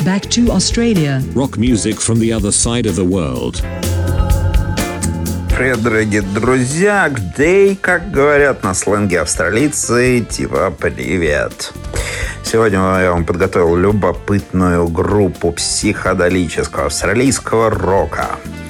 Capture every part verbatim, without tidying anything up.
back to Australia. Rock music from the other side of the world. Привет, дорогие друзья! Гдей, как говорят на сленге австралийцы, типа привет. Сегодня я вам подготовил любопытную группу психоделического австралийского рока.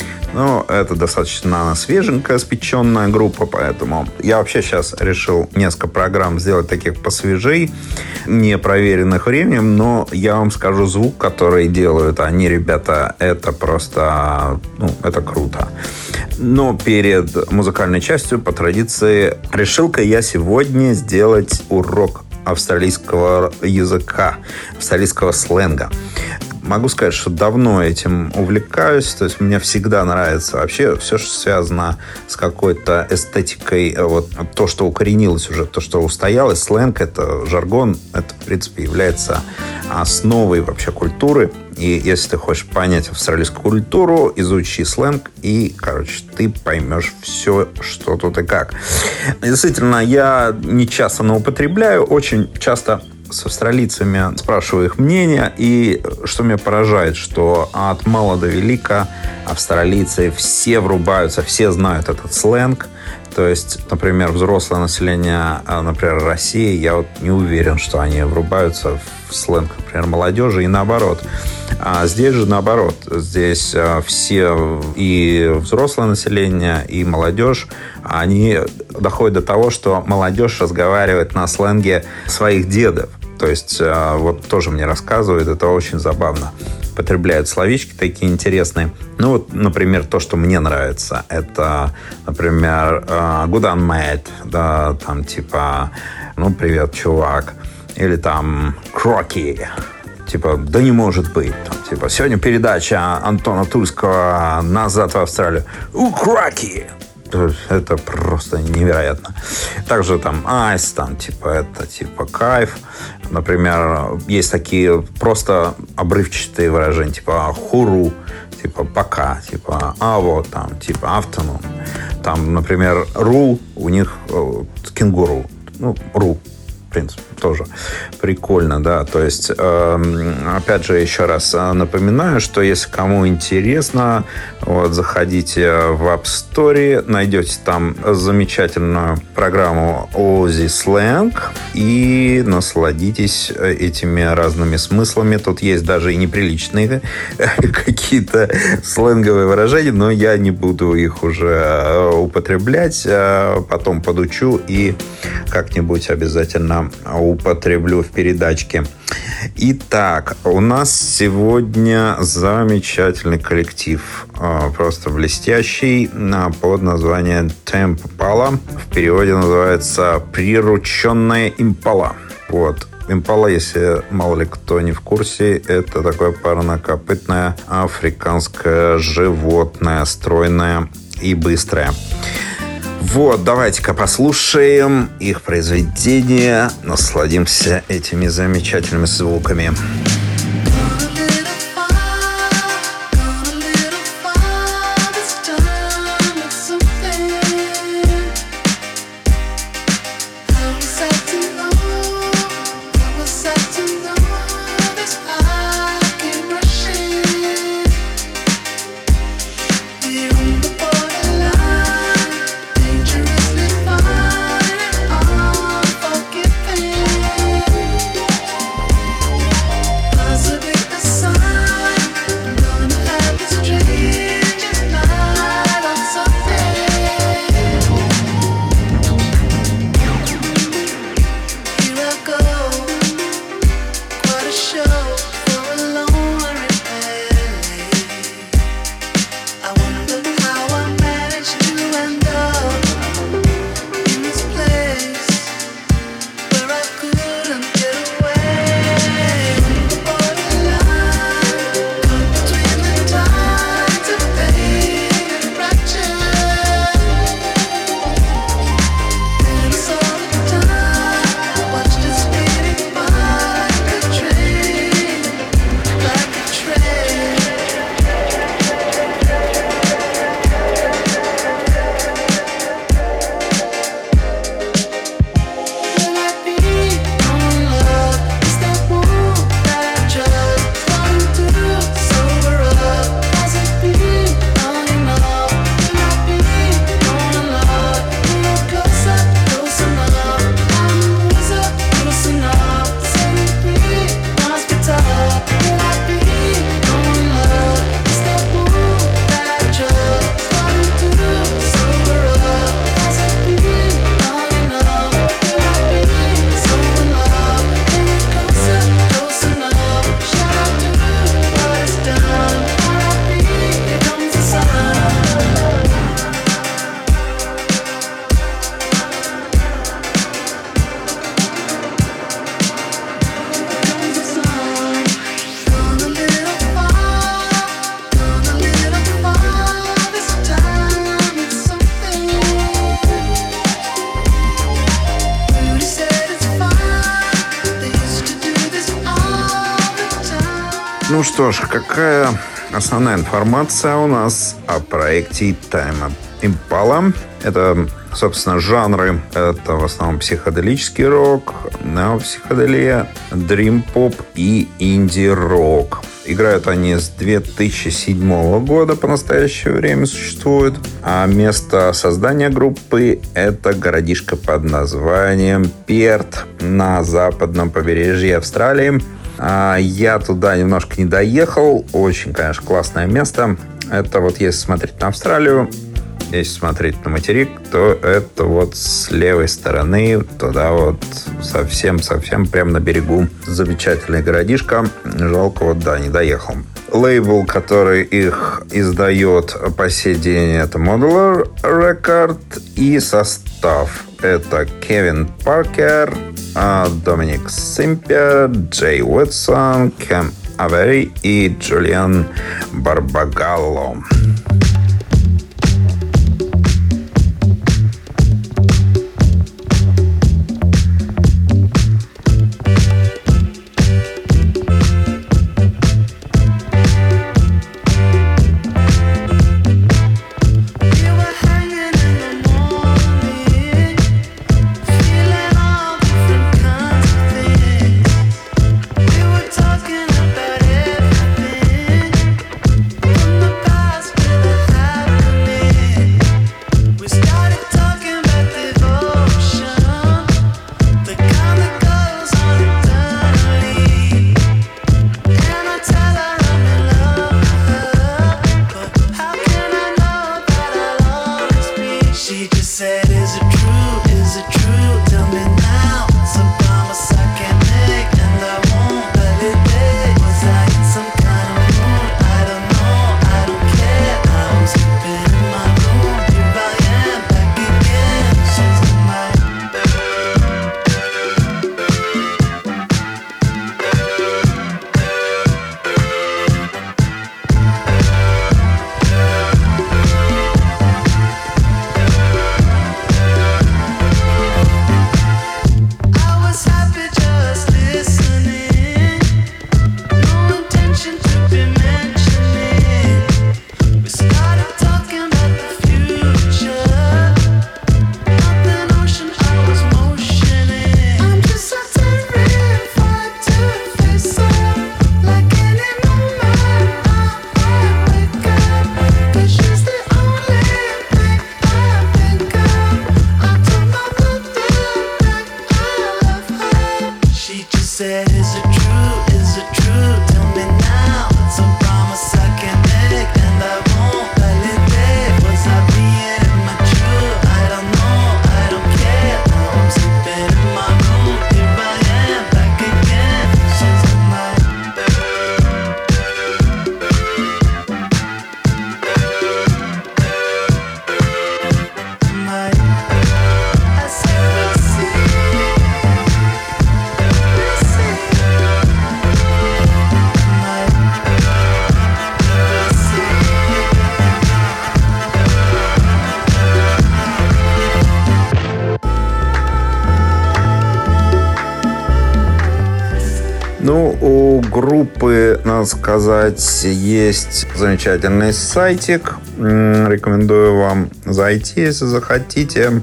Ну, это достаточно свеженькая, спеченная группа, поэтому я вообще сейчас решил несколько программ сделать таких посвежей, не проверенных временем, но я вам скажу, звук, который делают они, ребята, это просто, ну, это круто. Но перед музыкальной частью, по традиции, решил-ка я сегодня сделать урок австралийского языка, австралийского сленга. Могу сказать, что давно этим увлекаюсь. То есть мне всегда нравится вообще все, что связано с какой-то эстетикой. Вот то, что укоренилось уже, то, что устоялось. Сленг — это жаргон. Это, в принципе, является основой вообще культуры. И если ты хочешь понять австралийскую культуру, изучи сленг, и, короче, ты поймешь все, что тут и как. Действительно, я не часто употребляю. Очень часто с австралийцами спрашиваю их мнение, и что меня поражает, что от мала до велика австралийцы все врубаются, все знают этот сленг. То есть, например, взрослое население, например, России, я вот не уверен, что они врубаются в сленг, например, молодежи, и наоборот. А здесь же наоборот. Здесь все, и взрослое население, и молодежь, они доходят до того, что молодежь разговаривает на сленге своих дедов. То есть, вот тоже мне рассказывают, это очень забавно. Потребляют словечки такие интересные. Ну, вот, например, то, что мне нравится, это, например, good on mate, да, там, типа, ну, привет, чувак. Или там, кроки, типа, да не может быть. Там, типа, сегодня передача Антона Тульского «Назад в Австралию». У, кроки! Это просто невероятно. Также там айс, там, типа, это, типа, кайф. Например, есть такие просто обрывчатые выражения, типа, хуру, типа, пока, типа, а вот, там, типа, afternoon. Там, например, ру, у них кенгуру. Ну, ру. В принципе, тоже прикольно, да. То есть, э, опять же, еще раз напоминаю, что если кому интересно, вот, заходите в App Store, найдете там замечательную программу Aussie Slang и насладитесь этими разными смыслами. Тут есть даже и неприличные какие-то сленговые выражения, но я не буду их уже употреблять. Потом подучу и как-нибудь обязательно употреблю в передачке. Итак, у нас сегодня замечательный коллектив, просто блестящий, под названием Temp Impala. В переводе называется «Прирученная импала». Вот. Импала, если мало ли кто не в курсе, это такое парнокопытное африканское животное, стройное и быстрое. Вот, давайте-ка послушаем их произведение, насладимся этими замечательными звуками. Dangerously fine and unforgiving. Ну что ж, какая основная информация у нас о проекте Tame Impala? Это, собственно, жанры. Это в основном психоделический рок, неопсиходелия, дрим-поп и инди-рок. Играют они с две тысячи седьмого года, по настоящее время существуют. А место создания группы – это городишко под названием Перт на западном побережье Австралии. А я туда немножко не доехал. Очень, конечно, классное место. Это вот если смотреть на Австралию, если смотреть на материк, то это вот с левой стороны, туда вот совсем-совсем прямо на берегу. Замечательный городишко. Жалко, вот да, не доехал. Лейбл, который их издает по сей день, это Modular Record. И состав это Кевин Паркер, Доминик Симпер, Джей Уитсон, Кэм Авери и Джулиан Барбагалло. Ну, у группы, надо сказать, есть замечательный сайтик. Рекомендую вам зайти, если захотите.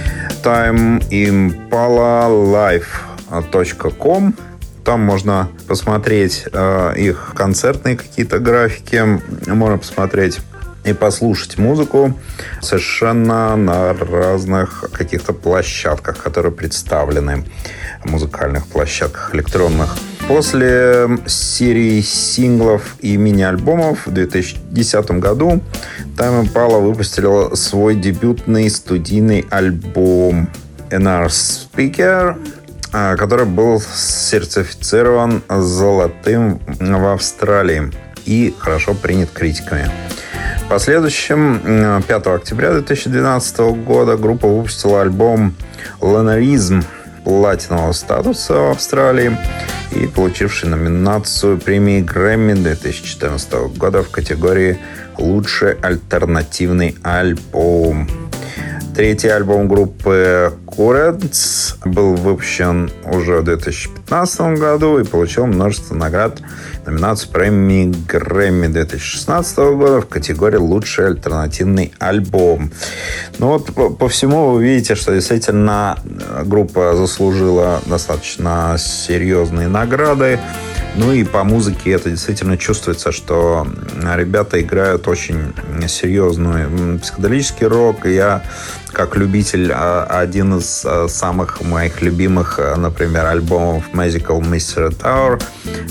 тайм импала лайв точка ком. Там можно посмотреть э, их концертные какие-то графики. Можно посмотреть и послушать музыку совершенно на разных каких-то площадках, которые представлены, музыкальных площадках электронных. После серии синглов и мини-альбомов в две тысячи десятом году Tame Impala выпустила свой дебютный студийный альбом эн ар Speaker, который был сертифицирован золотым в Австралии и хорошо принят критиками. В последующем, пятого октября две тысячи двенадцатого года, группа выпустила альбом «Lunarism» платинового статуса в Австралии и получивший номинацию премии Грэмми две тысячи четырнадцатого года в категории «Лучший альтернативный альбом». Третий альбом группы Currents был выпущен уже в две тысячи пятнадцатом году и получил множество наград, номинаций премии Грэмми две тысячи шестнадцатого года в категории «Лучший альтернативный альбом». Ну вот по, по всему вы видите, что действительно группа заслужила достаточно серьезные награды. Ну и по музыке это действительно чувствуется, что ребята играют очень серьезный психоделический рок. И я, как любитель, один из самых моих любимых, например, альбомов Magical Mystery Tour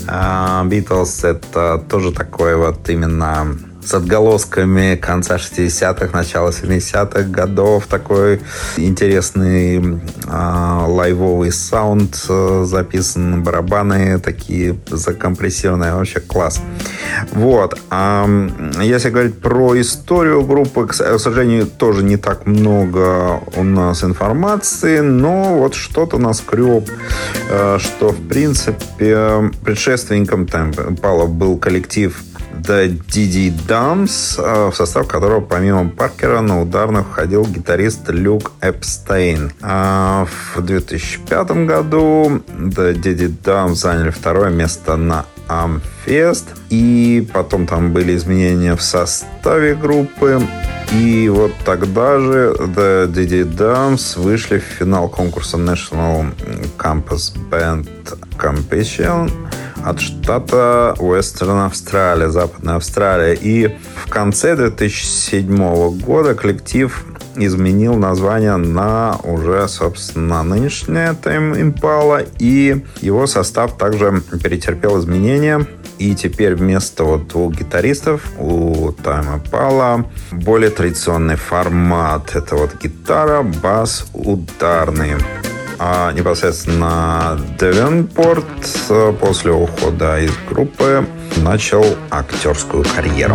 Beatles, это тоже такой вот именно с отголосками конца шестидесятых, начала семидесятых годов. Такой интересный э, лайвовый саунд э, записан, барабаны такие закомпрессированные. Вообще класс. Вот. А если говорить про историю группы, к сожалению, тоже не так много у нас информации, но вот что-то наскреб, э, что, в принципе, предшественником Темпала был коллектив The ди ди Drums, в состав которого помимо Паркера на ударных входил гитарист Люк Эпстейн. В две тысячи пятом году The ди ди Drums заняли второе место на Amfest, и потом там были изменения в составе группы. И вот тогда же The ди ди Drums вышли в финал конкурса National Campus Band Competition от штата Western Australia, Западная Австралия. И в конце две тысячи седьмого года коллектив изменил название на уже, собственно, нынешнее Tame Impala, и его состав также перетерпел изменения. И теперь вместо вот двух гитаристов у Tame Impala более традиционный формат. Это вот гитара, бас, ударные. А непосредственно Девенпорт после ухода из группы начал актерскую карьеру.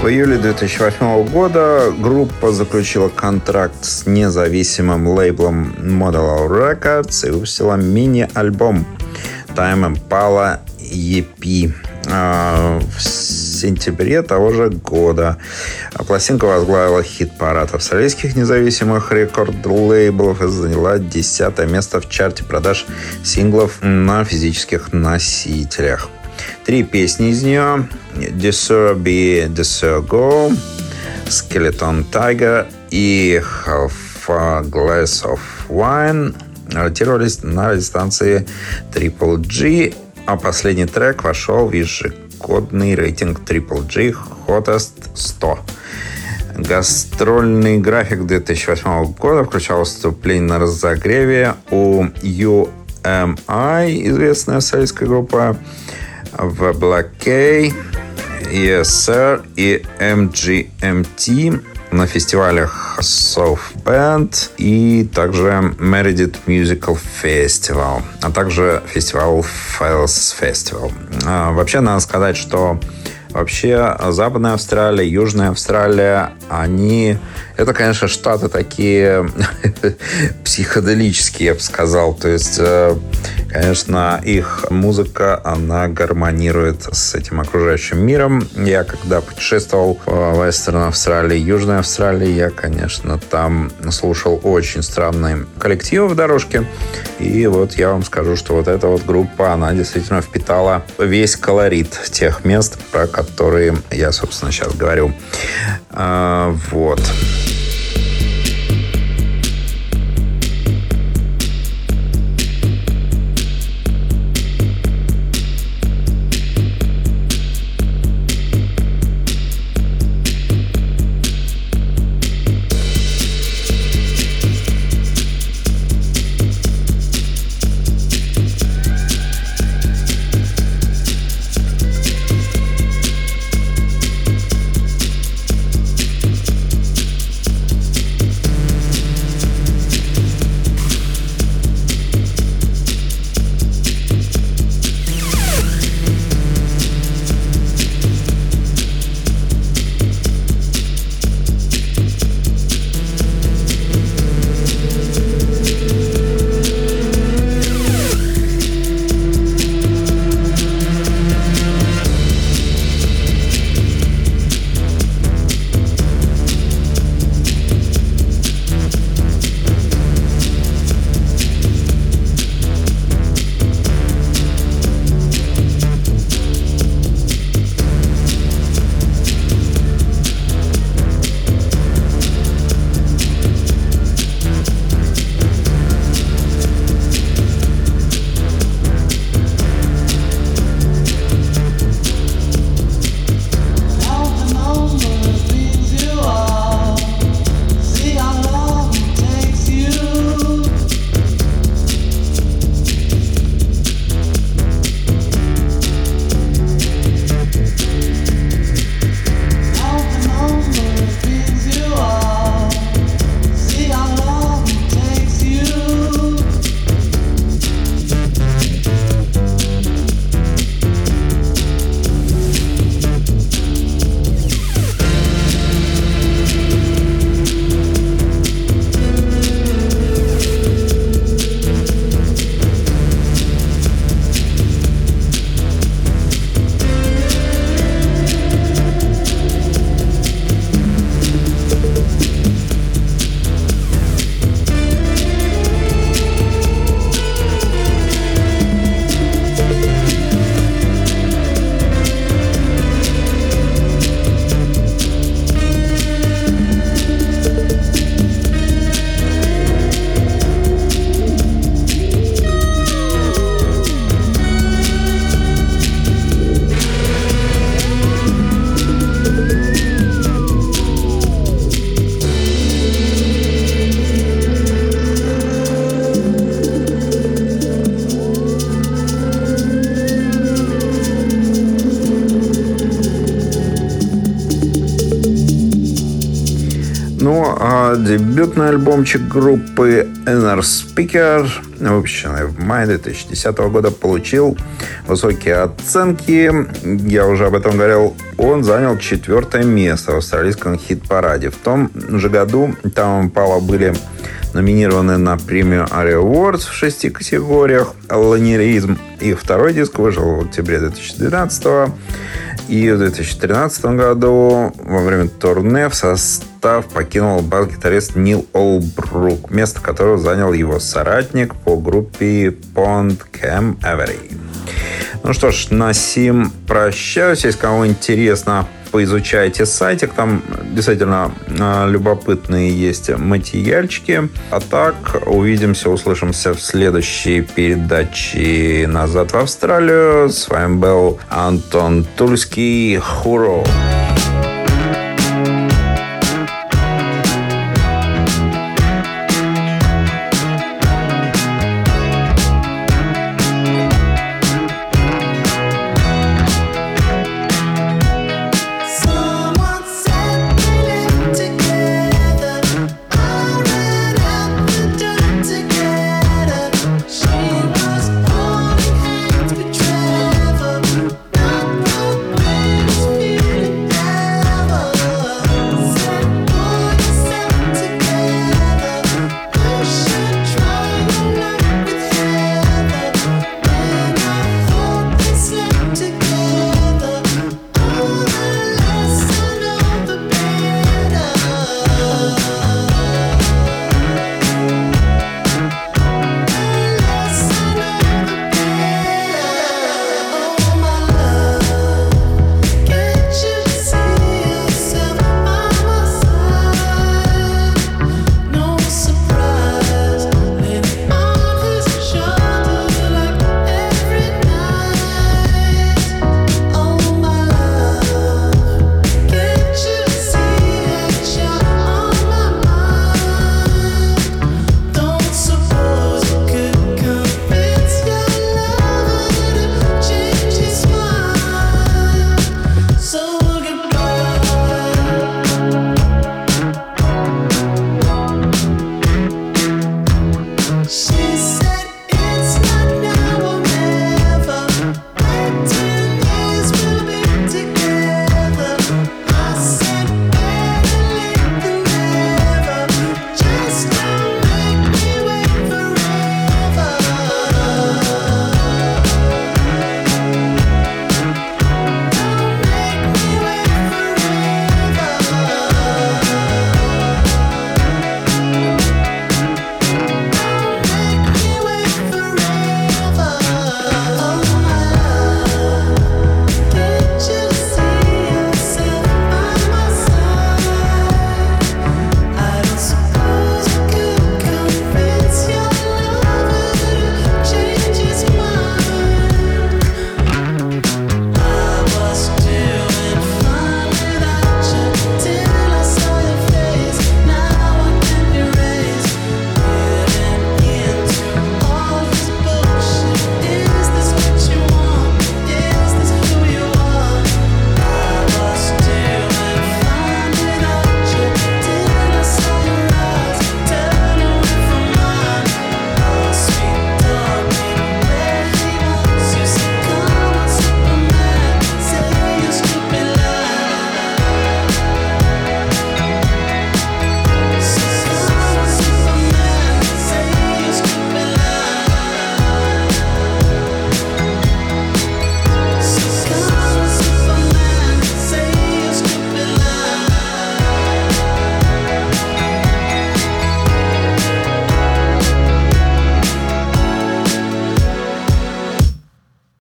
В июле две тысячи восьмого года группа заключила контракт с независимым лейблом Model Records и выпустила мини-альбом Time Impala и пи в сентябре того же года. Пластинка возглавила хит-парад австралийских независимых рекорд-лейблов и заняла десятое место в чарте продаж синглов на физических носителях. Три песни из нее: Deserve Be, Deserve Go, Skeleton Tiger и Half a Glass of Wine ротировались на радиостанции Triple G, а последний трек вошел в ежегодный рейтинг Triple G Hottest сто. Гастрольный график две тысячи восьмого года включал выступление на разогреве у ю эм ай, известная австралийская группа, в Black K, и эс эр и эм джи эм ти, на фестивалях South Bend и также Meredith Musical Festival, а также фестиваль Fells Festival. А, вообще, надо сказать, что вообще Западная Австралия, Южная Австралия, они... Это, конечно, штаты такие психоделические, я бы сказал. То есть, конечно, их музыка, она гармонирует с этим окружающим миром. Я, когда путешествовал в Вестерн Австралии, Южной Австралии, я, конечно, там слушал очень странные коллективы в дорожке. И вот я вам скажу, что вот эта вот группа, она действительно впитала весь колорит тех мест, про которые я, собственно, сейчас говорю. А, вот. А дебютный альбомчик группы Inner Speaker, выпущенный в мае две тысячи десятого года, получил высокие оценки. Я уже об этом говорил. Он занял четвертое место в австралийском хит-параде. В том же году там Пала были номинированы на премию ARIA Awards в шести категориях. Ланеризм. Их второй диск вышел в октябре две тысячи двенадцатого. И в две тысячи тринадцатом году во время турне в состав покинул бас-гитарист Нил Олбрук, место которого занял его соратник по группе Pond Cam Avery. Ну что ж, на сим прощаюсь. Если кому интересно, поизучайте сайтик. Там действительно э, любопытные есть материальчики. А так, увидимся, услышимся в следующей передаче «Назад в Австралию». С вами был Антон Тульский. Хуро!